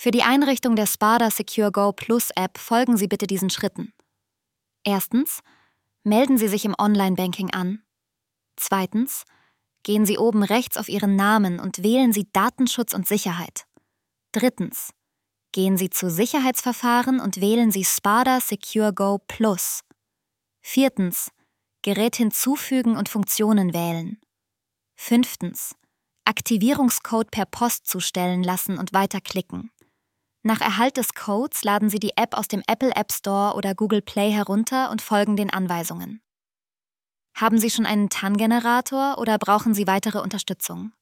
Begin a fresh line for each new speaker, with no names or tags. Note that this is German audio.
Für die Einrichtung der Spada Secure Go Plus App folgen Sie bitte diesen Schritten. Erstens, melden Sie sich im Online-Banking an. Zweitens, gehen Sie oben rechts auf Ihren Namen und wählen Sie Datenschutz und Sicherheit. Drittens, gehen Sie zu Sicherheitsverfahren und wählen Sie Spada Secure Go Plus. Viertens, Gerät hinzufügen und Funktionen wählen. Fünftens, Aktivierungscode per Post zustellen lassen und weiterklicken. Nach Erhalt des Codes laden Sie die App aus dem Apple App Store oder Google Play herunter und folgen den Anweisungen. Haben Sie schon einen TAN-Generator oder brauchen Sie weitere Unterstützung?